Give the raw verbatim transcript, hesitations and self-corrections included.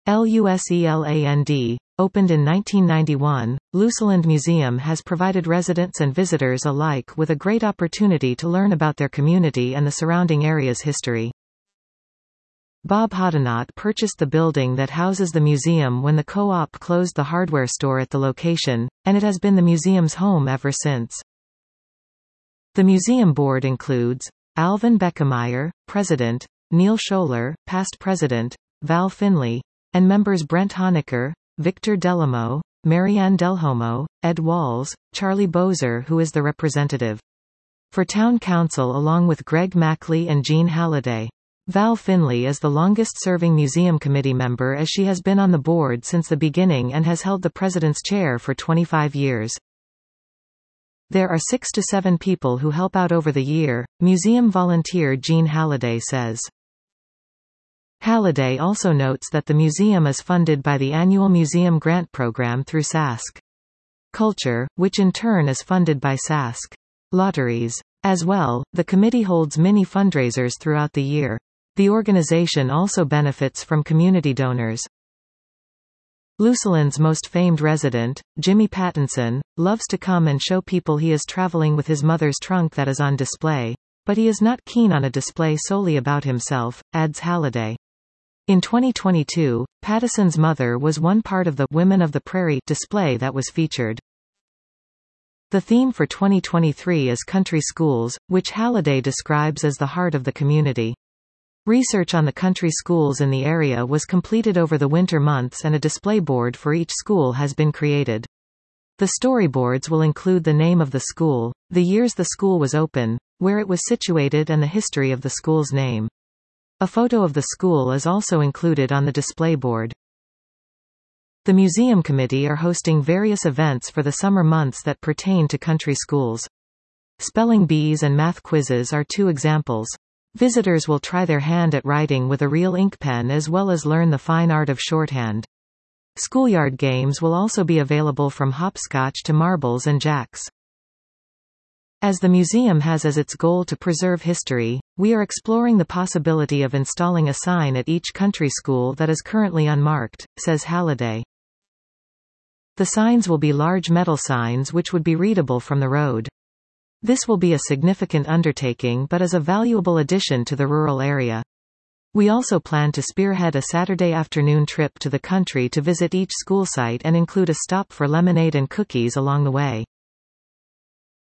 LUSELAND. Opened in nineteen ninety-one, Luseland Museum has provided residents and visitors alike with a great opportunity to learn about their community and the surrounding area's history. Bob Hoddinott purchased the building that houses the museum when the co-op closed the hardware store at the location, and it has been the museum's home ever since. The museum board includes Alvin Beckemeyer, President, Neil Scholler, past President, Val Finley, and members Brent Honecker, Victor Delamo, Marianne Delhomo, Ed Walls, Charlie Bozer, who is the representative for Town Council, along with Greg Mackley and Jean Halliday. Val Finley is the longest-serving museum committee member, as she has been on the board since the beginning and has held the president's chair for twenty-five years. There are six to seven people who help out over the year, museum volunteer Jean Halliday says. Halliday also notes that the museum is funded by the annual museum grant program through Sask Culture, which in turn is funded by Sask Lotteries. As well, the committee holds many fundraisers throughout the year. The organization also benefits from community donors. Luseland's most famed resident, Jimmy Pattinson, loves to come and show people he is traveling with his mother's trunk that is on display, but he is not keen on a display solely about himself, adds Halliday. In twenty twenty-two, Pattison's mother was one part of the Women of the Prairie display that was featured. The theme for twenty twenty-three is country schools, which Halliday describes as the heart of the community. Research on the country schools in the area was completed over the winter months, and a display board for each school has been created. The storyboards will include the name of the school, the years the school was open, where it was situated, and the history of the school's name. A photo of the school is also included on the display board. The museum committee are hosting various events for the summer months that pertain to country schools. Spelling bees and math quizzes are two examples. Visitors will try their hand at writing with a real ink pen, as well as learn the fine art of shorthand. Schoolyard games will also be available, from hopscotch to marbles and jacks. As the museum has as its goal to preserve history, we are exploring the possibility of installing a sign at each country school that is currently unmarked, says Halliday. The signs will be large metal signs which would be readable from the road. This will be a significant undertaking, but is a valuable addition to the rural area. We also plan to spearhead a Saturday afternoon trip to the country to visit each school site and include a stop for lemonade and cookies along the way.